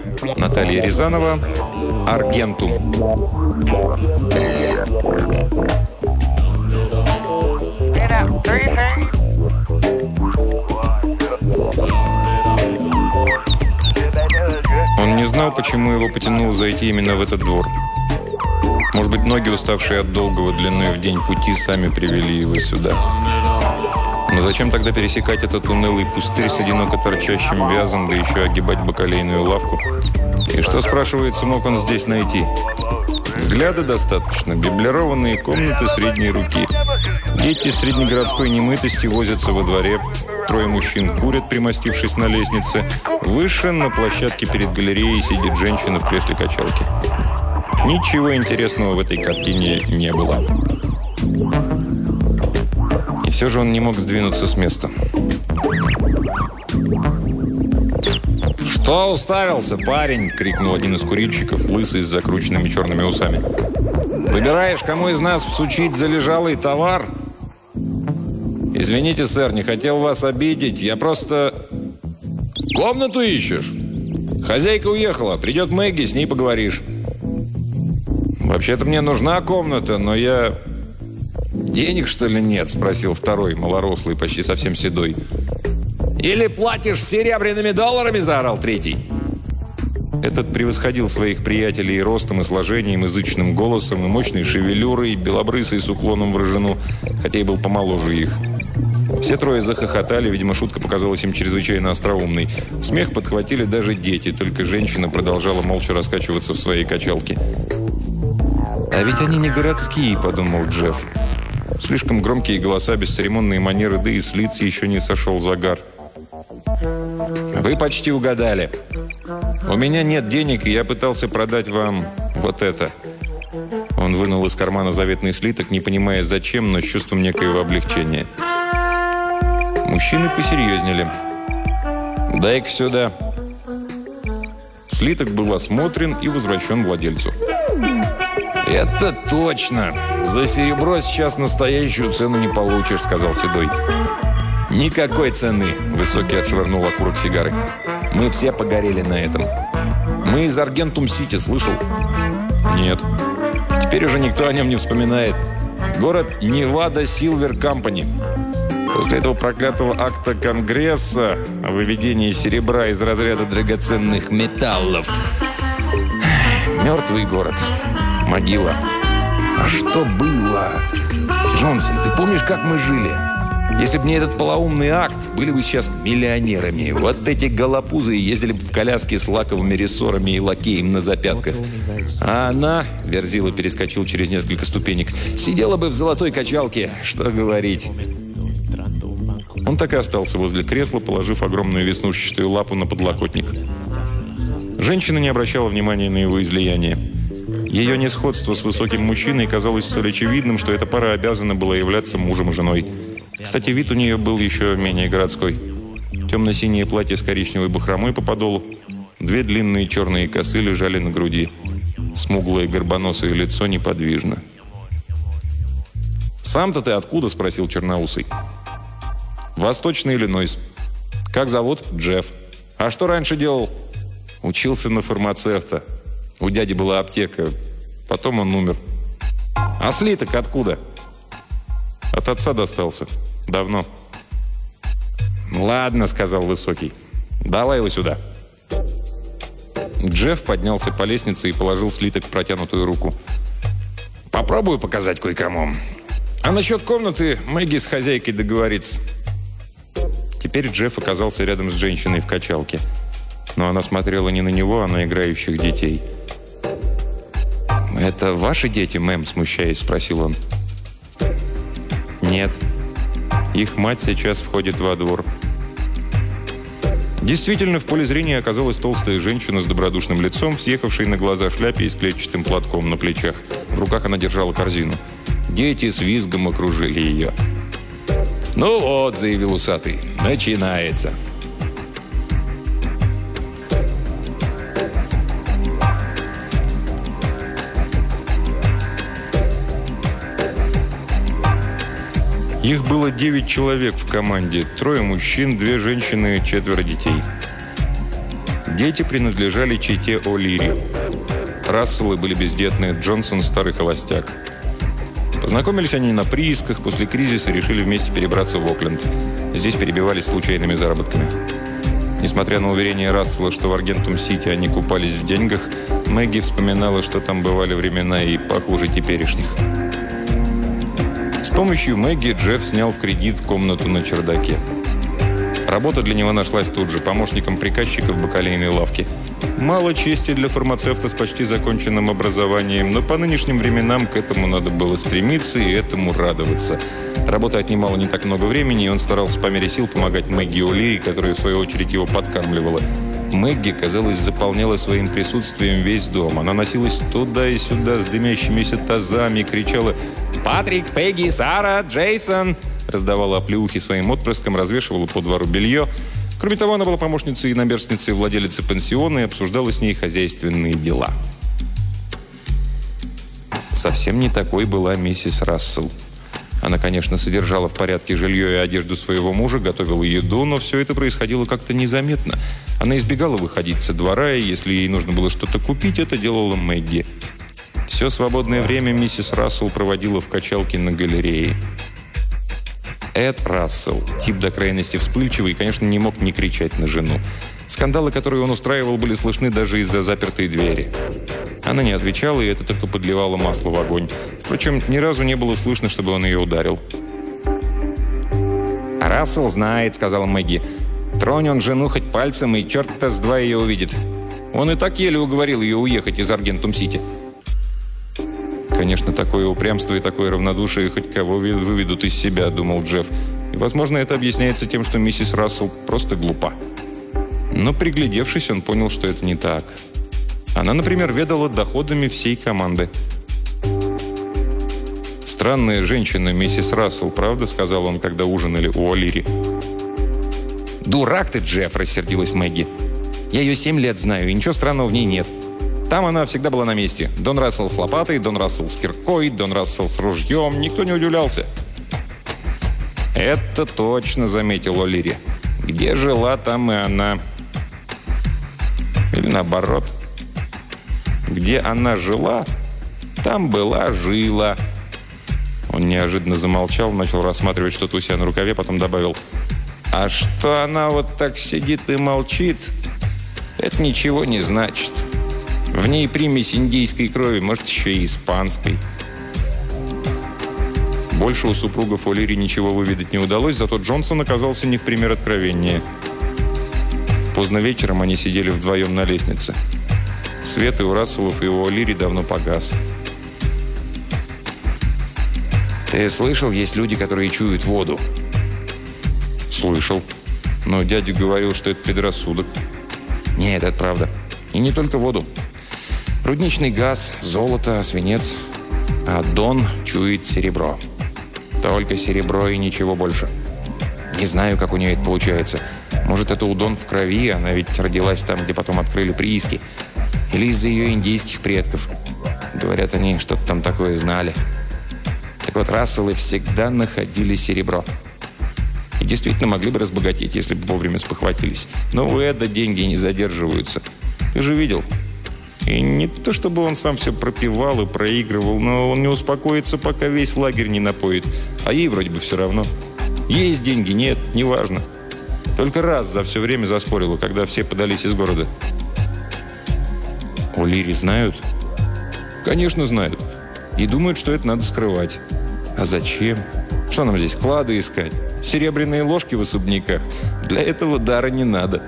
Наталья Рязанова, «Аргентум». Он не знал, почему его потянуло зайти именно в этот двор. Может быть, ноги, уставшие от долгого длиной в день пути, сами привели его сюда. Но зачем тогда пересекать этот унылый пустырь с одиноко торчащим вязом, да еще огибать бакалейную лавку? И что, спрашивается, мог он здесь найти? Взгляда достаточно, меблированные комнаты средней руки. Дети среднегородской немытости возятся во дворе. Трое мужчин курят, примостившись на лестнице. Выше, на площадке перед галереей, сидит женщина в кресле качалки. Ничего интересного в этой картине не было. И все же он не мог сдвинуться с места. «Что уставился, парень?» – крикнул один из курильщиков, лысый с закрученными черными усами. «Выбираешь, кому из нас всучить залежалый товар?» «Извините, сэр, не хотел вас обидеть. Я просто...» «Комнату ищешь? Хозяйка уехала. Придет Мэгги, с ней поговоришь». «Вообще-то мне нужна комната, но я...» «Денег, что ли, нет?» – спросил второй, малорослый, почти совсем седой. «Или платишь серебряными долларами?» – заорал третий. Этот превосходил своих приятелей и ростом, и сложением, и зычным голосом, и мощной шевелюрой, белобрысый с уклоном в рыжину, хотя и был помоложе их. Все трое захохотали, видимо, шутка показалась им чрезвычайно остроумной. Смех подхватили даже дети, только женщина продолжала молча раскачиваться в своей качалке. «А ведь они не городские», – подумал Джефф. Слишком громкие голоса, бесцеремонные манеры, да и с лиц еще не сошел загар. «Вы почти угадали. У меня нет денег, и я пытался продать вам вот это». Он вынул из кармана заветный слиток, не понимая зачем, но с чувством некоего облегчения. Мужчины посерьезнели. «Дай-ка сюда». Слиток был осмотрен и возвращен владельцу. «Это точно! За серебро сейчас настоящую цену не получишь», — сказал Седой. «Никакой цены», — Высокий отшвырнул окурок сигары. «Мы все погорели на этом. Мы из Аргентум-Сити, слышал?» «Нет». «Теперь уже никто о нем не вспоминает. Город Невада Силвер Компани. После этого проклятого акта Конгресса о выведении серебра из разряда драгоценных металлов. Мертвый город. Могила. А что было? Джонсон, ты помнишь, как мы жили? Если бы не этот полоумный акт, были бы сейчас миллионерами. Вот эти голопузы ездили бы в коляске с лаковыми рессорами и лакеем на запятках. А она, Верзила перескочил через несколько ступенек, сидела бы в золотой качалке. Что говорить? Он так и остался возле кресла, положив огромную веснушчатую лапу на подлокотник. Женщина не обращала внимания на его излияние. Ее несходство с высоким мужчиной казалось столь очевидным, что эта пара обязана была являться мужем и женой. Кстати, вид у нее был еще менее городской. Темно-синее платье с коричневой бахромой по подолу. Две длинные черные косы лежали на груди. Смуглое горбоносое лицо неподвижно. «Сам-то ты откуда?» – спросил черноусый. «Восточный Иллинойс. Как зовут?» «Джефф». «А что раньше делал?» «Учился на фармацевта. У дяди была аптека. Потом он умер». «А слиток откуда?» «От отца достался. Давно». «Ладно», — сказал Высокий. «Давай его сюда». Джефф поднялся по лестнице и положил слиток в протянутую руку. «Попробую показать кое-кому. А насчет комнаты Мэгги с хозяйкой договорится». Теперь Джефф оказался рядом с женщиной в качалке. Но она смотрела не на него, а на играющих детей. «Это ваши дети, мэм?» – смущаясь, спросил он. «Нет. Их мать сейчас входит во двор». Действительно, в поле зрения оказалась толстая женщина с добродушным лицом, съехавшей на глаза шляпе и с клетчатым платком на плечах. В руках она держала корзину. Дети с визгом окружили ее. «Ну вот», – заявил усатый, – «начинается». Их было 9 человек в команде. 3 мужчин, 2 женщины, 4 детей. Дети принадлежали чете О'Лири. Расселы были бездетные, Джонсон – старый холостяк. Познакомились они на приисках, после кризиса решили вместе перебраться в Окленд. Здесь перебивались случайными заработками. Несмотря на уверение Рассела, что в Аргентум-Сити они купались в деньгах, Мэгги вспоминала, что там бывали времена и похуже теперешних. С помощью Мэгги Джефф снял в кредит комнату на чердаке. Работа для него нашлась тут же, помощником приказчика в бакалейной лавке. Мало чести для фармацевта с почти законченным образованием, но по нынешним временам к этому надо было стремиться и этому радоваться. Работа отнимала не так много времени, и он старался по мере сил помогать Мэгги О'Лири, которая, в свою очередь, его подкармливала. Мэгги, казалось, заполняла своим присутствием весь дом. Она носилась туда и сюда с дымящимися тазами, кричала «Патрик, Пегги, Сара, Джейсон!», раздавала оплеухи своим отпрыскам, развешивала по двору белье. Кроме того, она была помощницей и наперсницей владелицы пансиона и обсуждала с ней хозяйственные дела. Совсем не такой была миссис Рассел. Она, конечно, содержала в порядке жилье и одежду своего мужа, готовила еду, но все это происходило как-то незаметно. Она избегала выходить со двора, и если ей нужно было что-то купить, это делала Мэгги. Все свободное время миссис Рассел проводила в качалке на галерее. Эд Рассел, тип до крайности вспыльчивый, конечно, не мог не кричать на жену. Скандалы, которые он устраивал, были слышны даже из-за запертой двери. Она не отвечала, и это только подливало масло в огонь. Впрочем, ни разу не было слышно, чтобы он ее ударил. «Рассел знает», — сказала Мэгги. «Тронь он жену хоть пальцем, и черт-то с два ее увидит. Он и так еле уговорил ее уехать из Аргентум-Сити». Конечно, такое упрямство и такое равнодушие хоть кого выведут из себя, думал Джефф. И, возможно, это объясняется тем, что миссис Рассел просто глупа. Но, приглядевшись, он понял, что это не так. Она, например, ведала доходами всей команды. «Странная женщина, миссис Рассел, правда?» — сказал он, когда ужинали у О'Лири. «Дурак ты, Джефф!» — рассердилась Мэгги. «Я ее 7 лет знаю, и ничего странного в ней нет. Там она всегда была на месте. Дон Рассел с лопатой, Дон Рассел с киркой, Дон Рассел с ружьем. Никто не удивлялся». «Это точно», — заметил О'Лири. «Где жила, там и она». Или наоборот. «Где она жила, там была жила». Он неожиданно замолчал, начал рассматривать что-то у себя на рукаве, потом добавил: «А что она вот так сидит и молчит, это ничего не значит. В ней примесь индийской крови, может, еще и испанской». Больше у супругов О'Лири ничего выведать не удалось, зато Джонсон оказался не в пример откровеннее. Поздно вечером они сидели вдвоем на лестнице. Свет и у Расселов, и у О'Лири давно погас. «Ты слышал, есть люди, которые чуют воду?» «Слышал. Но дядя говорил, что это предрассудок». «Нет, это правда. И не только воду. Рудничный газ, золото, свинец. А Дон чует серебро. Только серебро и ничего больше. Не знаю, как у нее это получается. Может, это у Дон в крови, она ведь родилась там, где потом открыли прииски. Или из-за ее индейских предков. Говорят, они что-то там такое знали. Так вот, Расселы всегда находили серебро. И действительно могли бы разбогатеть, если бы вовремя спохватились. Но у Эда деньги не задерживаются. Ты же видел. И не то, чтобы он сам все пропивал и проигрывал, но он не успокоится, пока весь лагерь не напоит. А ей вроде бы все равно. Есть деньги, нет, неважно. Только раз за все время заспорила, когда все подались из города. О'Лири знают? Конечно, знают. И думают, что это надо скрывать. А зачем? Что нам здесь, клады искать? Серебряные ложки в особняках? Для этого дара не надо.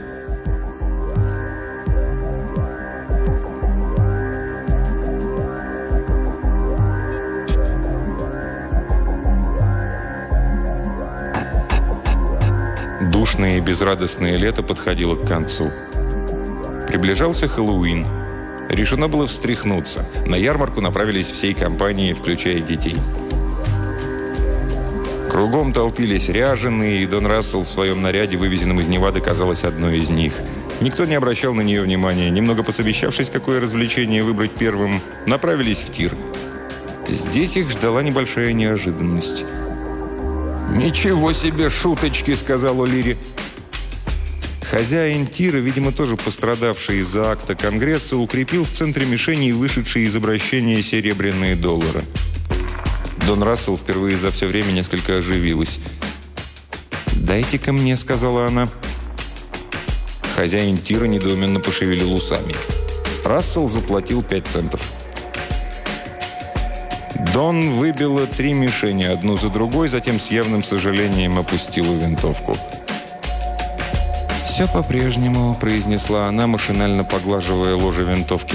Душное и безрадостное лето подходило к концу. Приближался Хэллоуин. Решено было встряхнуться. На ярмарку направились всей компанией, включая детей. Кругом толпились ряженые, и Дон Рассел в своем наряде, вывезенном из Невады, казалась одной из них. Никто не обращал на нее внимания. Немного посовещавшись, какое развлечение выбрать первым, направились в тир. Здесь их ждала небольшая неожиданность. «Ничего себе шуточки!» — сказал О'Лири. Хозяин тира, видимо, тоже пострадавший из-за акта Конгресса, укрепил в центре мишени вышедшие из обращения серебряные доллары. Дон Рассел впервые за все время несколько оживилась. «Дайте-ка мне», — сказала она. Хозяин тира недоуменно пошевелил усами. Рассел заплатил 5 центов. Дон выбила 3 мишени, одну за другой, затем с явным сожалением опустила винтовку. «Все по-прежнему», — произнесла она, машинально поглаживая ложе винтовки.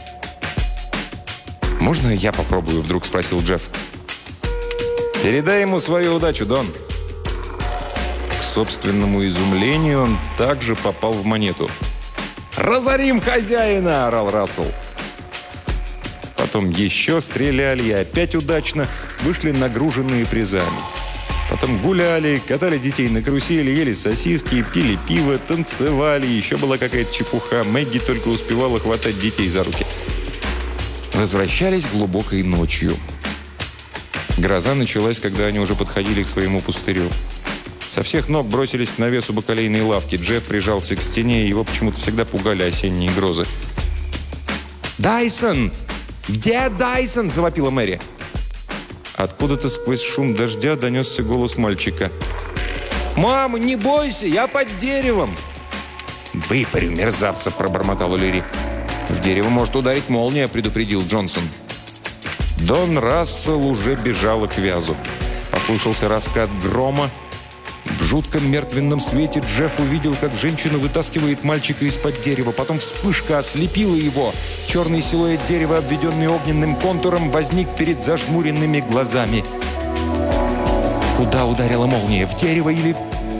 «Можно я попробую?» — вдруг спросил Джефф. «Передай ему свою удачу, Дон». К собственному изумлению он также попал в монету. «Разорим хозяина!» – орал Рассел. Потом еще стреляли и опять удачно вышли нагруженные призами. Потом гуляли, катали детей на карусели, ели сосиски, пили пиво, танцевали. Еще была какая-то чепуха. Мэгги только успевала хватать детей за руки. Возвращались глубокой ночью. Гроза началась, когда они уже подходили к своему пустырю. Со всех ног бросились к навесу бакалейной лавки. Джефф прижался к стене, и его почему-то всегда пугали осенние грозы. «Дайсон! Где Дайсон?» – завопила Мэри. Откуда-то сквозь шум дождя донесся голос мальчика. «Мама, не бойся, я под деревом!» «Выпарю, мерзавца!» – пробормотал О'Лири. «В дерево может ударить молния», – предупредил Джонсон. Дон Рассел уже бежала к вязу. Послышался раскат грома. В жутком мертвенном свете Джефф увидел, как женщина вытаскивает мальчика из-под дерева. Потом вспышка ослепила его. Черный силуэт дерева, обведенный огненным контуром, возник перед зажмуренными глазами. Куда ударила молния? В дерево или...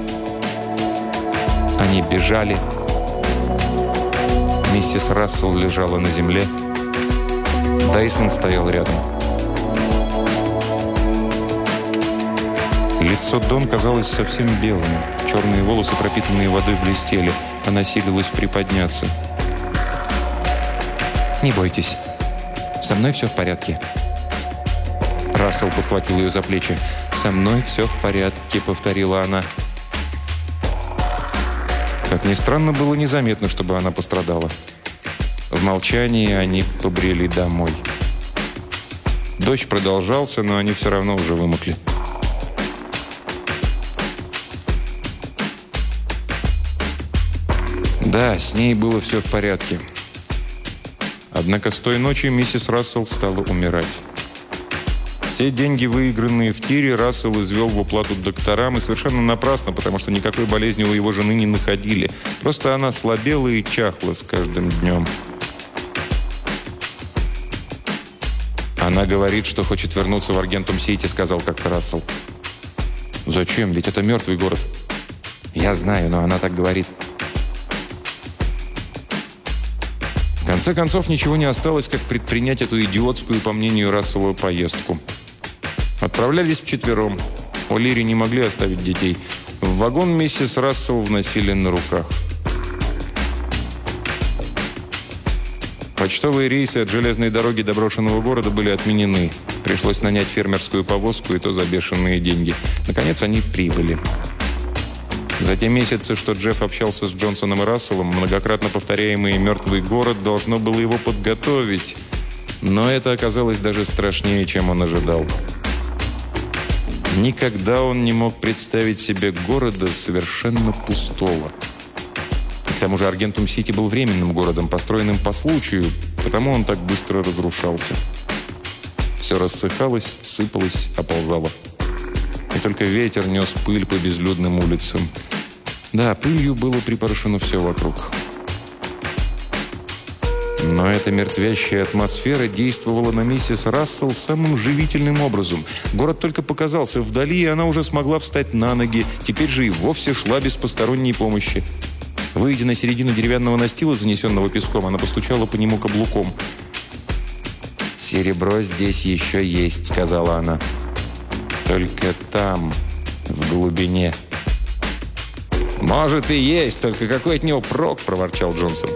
Они бежали. Миссис Рассел лежала на земле. Дайсон стоял рядом. Лицо Дон казалось совсем белым. Черные волосы, пропитанные водой, блестели. Она силилась приподняться. «Не бойтесь. Со мной все в порядке». Рассел подхватил ее за плечи. «Со мной все в порядке», — повторила она. Как ни странно, было незаметно, чтобы она пострадала. В молчании они побрели домой. Дождь продолжался, но они все равно уже вымокли. Да, с ней было все в порядке. Однако с той ночи миссис Рассел стала умирать. Все деньги, выигранные в тире, Рассел извел в уплату докторам, и совершенно напрасно, потому что никакой болезни у его жены не находили. Просто она слабела и чахла с каждым днем. «Она говорит, что хочет вернуться в Аргентум-Сити», — сказал как-то Рассел. «Зачем? Ведь это мертвый город». «Я знаю, но она так говорит». В конце концов, ничего не осталось, как предпринять эту идиотскую, по мнению Рассела, поездку. Отправлялись вчетвером. О'Лири не могли оставить детей. В вагон миссис Рассел вносили на руках. Почтовые рейсы от железной дороги до брошенного города были отменены. Пришлось нанять фермерскую повозку, и то за бешеные деньги. Наконец, они прибыли. За те месяцы, что Джефф общался с Джонсоном и Расселом, многократно повторяемый «мертвый город» должно было его подготовить. Но это оказалось даже страшнее, чем он ожидал. Никогда он не мог представить себе города совершенно пустого. К тому же Аргентум-Сити был временным городом, построенным по случаю, потому он так быстро разрушался. Все рассыхалось, сыпалось, оползало. И только ветер нес пыль по безлюдным улицам. Да, пылью было припорошено все вокруг. Но эта мертвящая атмосфера действовала на миссис Рассел самым живительным образом. Город только показался вдали, и она уже смогла встать на ноги. Теперь же и вовсе шла без посторонней помощи. Выйдя на середину деревянного настила, занесенного песком, она постучала по нему каблуком. «Серебро здесь еще есть», — сказала она. «Только там, в глубине». «Может и есть, только какой от него прок?» – проворчал Джонсон.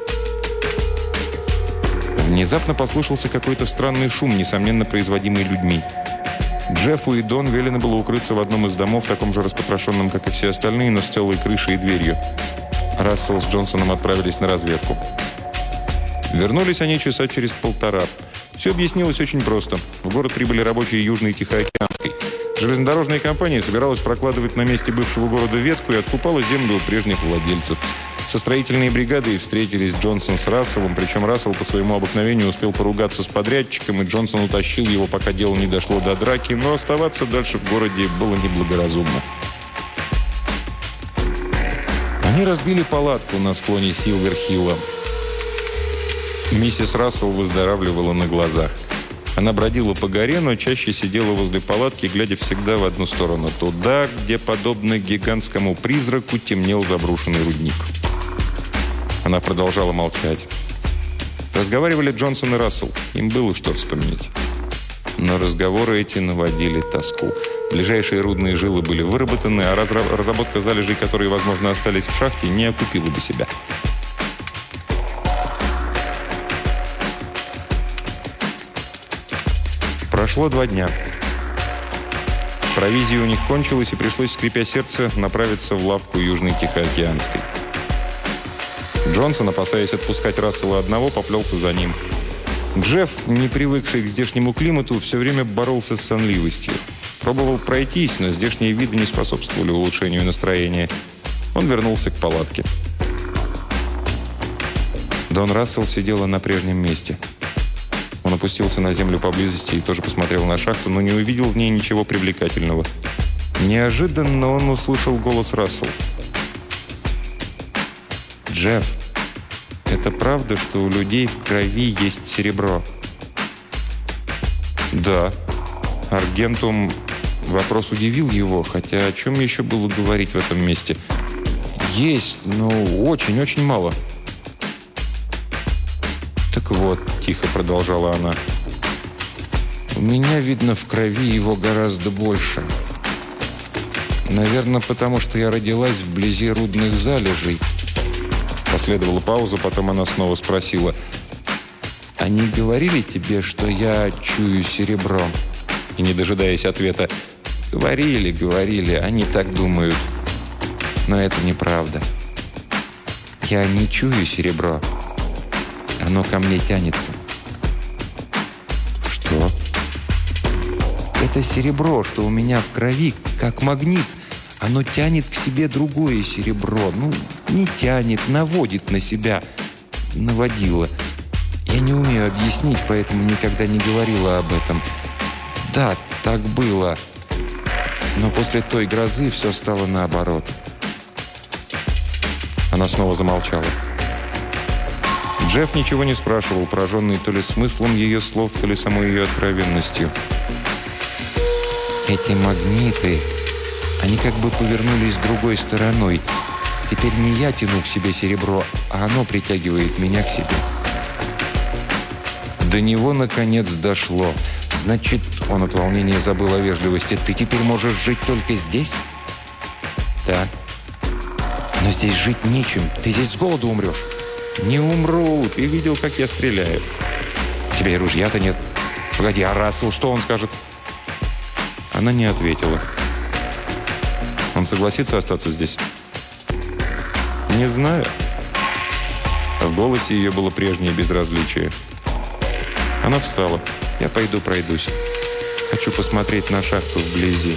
Внезапно послышался какой-то странный шум, несомненно производимый людьми. Джеффу и Дон велено было укрыться в одном из домов, таком же распотрошенном, как и все остальные, но с целой крышей и дверью. Рассел с Джонсоном отправились на разведку. Вернулись они часа через полтора. Все объяснилось очень просто. В город прибыли рабочие Южной Тихоокеанской. Железнодорожная компания собиралась прокладывать на месте бывшего города ветку и откупала землю у прежних владельцев. Со строительной бригадой встретились Джонсон с Расселом, причем Рассел по своему обыкновению успел поругаться с подрядчиком, и Джонсон утащил его, пока дело не дошло до драки, но оставаться дальше в городе было неблагоразумно. Они разбили палатку на склоне Силвер-Хилла. Миссис Рассел выздоравливала на глазах. Она бродила по горе, но чаще сидела возле палатки, глядя всегда в одну сторону, туда, где, подобно гигантскому призраку, темнел заброшенный рудник. Она продолжала молчать. Разговаривали Джонсон и Рассел. Им было что вспомнить. Но разговоры эти наводили тоску. Ближайшие рудные жилы были выработаны, а разработка залежей, которые, возможно, остались в шахте, не окупила бы себя. Прошло 2 дня. Провизия у них кончилась, и пришлось, скрипя сердце, направиться в лавку Южной Тихоокеанской. Джонсон, опасаясь отпускать Рассела одного, поплелся за ним. Джефф, не привыкший к здешнему климату, все время боролся с сонливостью. Пробовал пройтись, но здешние виды не способствовали улучшению настроения. Он вернулся к палатке. Дон Рассел сидела на прежнем месте. Он опустился на землю поблизости и тоже посмотрел на шахту, но не увидел в ней ничего привлекательного. Неожиданно он услышал голос Рассел. «Джефф, это правда, что у людей в крови есть серебро?» «Да». Аргентум... Вопрос удивил его, хотя о чем еще было говорить в этом месте? «Есть, но очень-очень мало». «Так вот», — тихо продолжала она, — «у меня, видно, в крови его гораздо больше. Наверное, потому что я родилась вблизи рудных залежей». Последовала пауза, потом она снова спросила: «Они говорили тебе, что я чую серебро?» И, не дожидаясь ответа: говорили, они так думают. Но это неправда. Я не чую серебро. Оно ко мне тянется». «Что?» «Это серебро, что у меня в крови, как магнит. Оно тянет к себе другое серебро. Не тянет, наводит на себя. Наводило. Я не умею объяснить, поэтому никогда не говорила об этом. Да, так было. Но после той грозы все стало наоборот». Она снова замолчала. Джефф ничего не спрашивал, пораженный то ли смыслом ее слов, то ли самой ее откровенностью. «Эти магниты, они как бы повернулись другой стороной. Теперь не я тяну к себе серебро, а оно притягивает меня к себе». До него, наконец, дошло. «Значит, он от волнения забыл о вежливости. Ты теперь можешь жить только здесь?» «Да». «Но здесь жить нечем. Ты здесь с голоду умрешь». «Не умру. Ты видел, как я стреляю». «У тебя и ружья-то нет». «Погоди, а Рассел, что он скажет?» Она не ответила. «Он согласится остаться здесь?» «Не знаю». В голосе ее было прежнее безразличие. Она встала. «Я пойду пройдусь. Хочу посмотреть на шахту вблизи».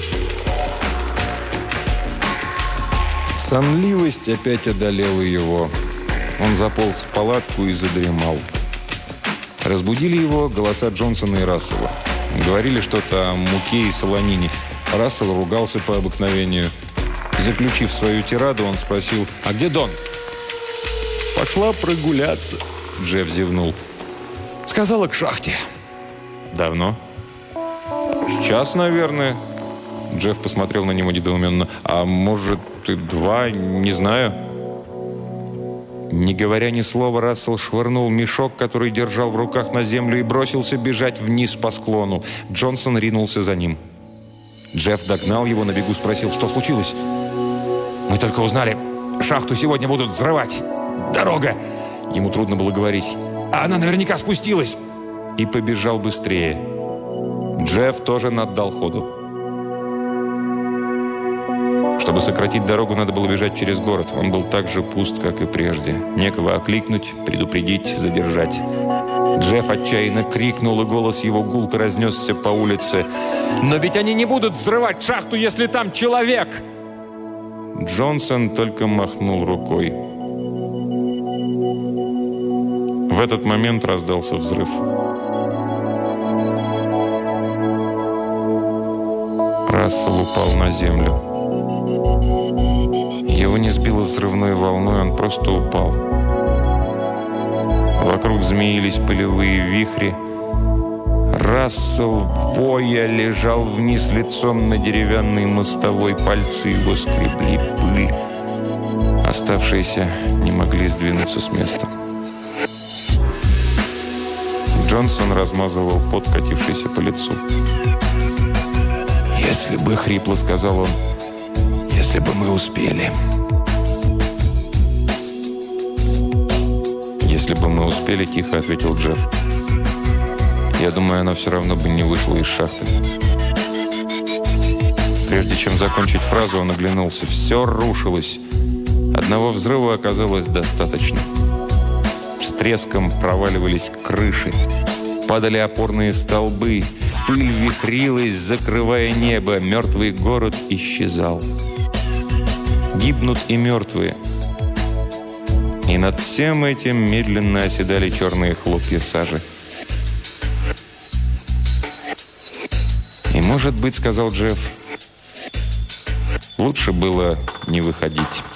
Сонливость опять одолела его. Он заполз в палатку и задремал. Разбудили его голоса Джонсона и Рассела. Говорили что-то о муке и солонине. Рассел ругался по обыкновению. Заключив свою тираду, он спросил: «А где Дон?» «Пошла прогуляться», — Джефф зевнул. «Сказала, к шахте». «Давно?» «Час, наверное». Джефф посмотрел на него недоуменно. «А может, и 2, не знаю». Не говоря ни слова, Рассел швырнул мешок, который держал в руках, на землю и бросился бежать вниз по склону. Джонсон ринулся за ним. Джефф догнал его, на бегу спросил: «Что случилось?» «Мы только узнали. Шахту сегодня будут взрывать. Дорога!» Ему трудно было говорить. «А она наверняка спустилась!» И побежал быстрее. Джефф тоже наддал ходу. Чтобы сократить дорогу, надо было бежать через город. Он был так же пуст, как и прежде. Некого окликнуть, предупредить, задержать. Джефф отчаянно крикнул, и голос его гулко разнесся по улице. «Но ведь они не будут взрывать шахту, если там человек!» Джонсон только махнул рукой. В этот момент раздался взрыв. Рассел упал на землю. Его не сбило взрывной волной, он просто упал. Вокруг змеились пылевые вихри. Рассел, воя, лежал вниз лицом на деревянной мостовой. Пальцы его скребли пыль. Оставшиеся не могли сдвинуться с места. Джонсон размазывал пот, катившийся по лицу. «Если бы, — хрипло сказал он, — если бы мы успели». «Если бы мы успели, — тихо ответил Джефф, — я думаю, она все равно бы не вышла из шахты». Прежде чем закончить фразу, он оглянулся. Все рушилось. Одного взрыва оказалось достаточно. С треском проваливались крыши. Падали опорные столбы. Пыль вихрилась, закрывая небо. Мертвый город исчезал. Гибнут и мертвые. И над всем этим медленно оседали черные хлопья сажи. «И, может быть, — сказал Джефф, — лучше было не выходить».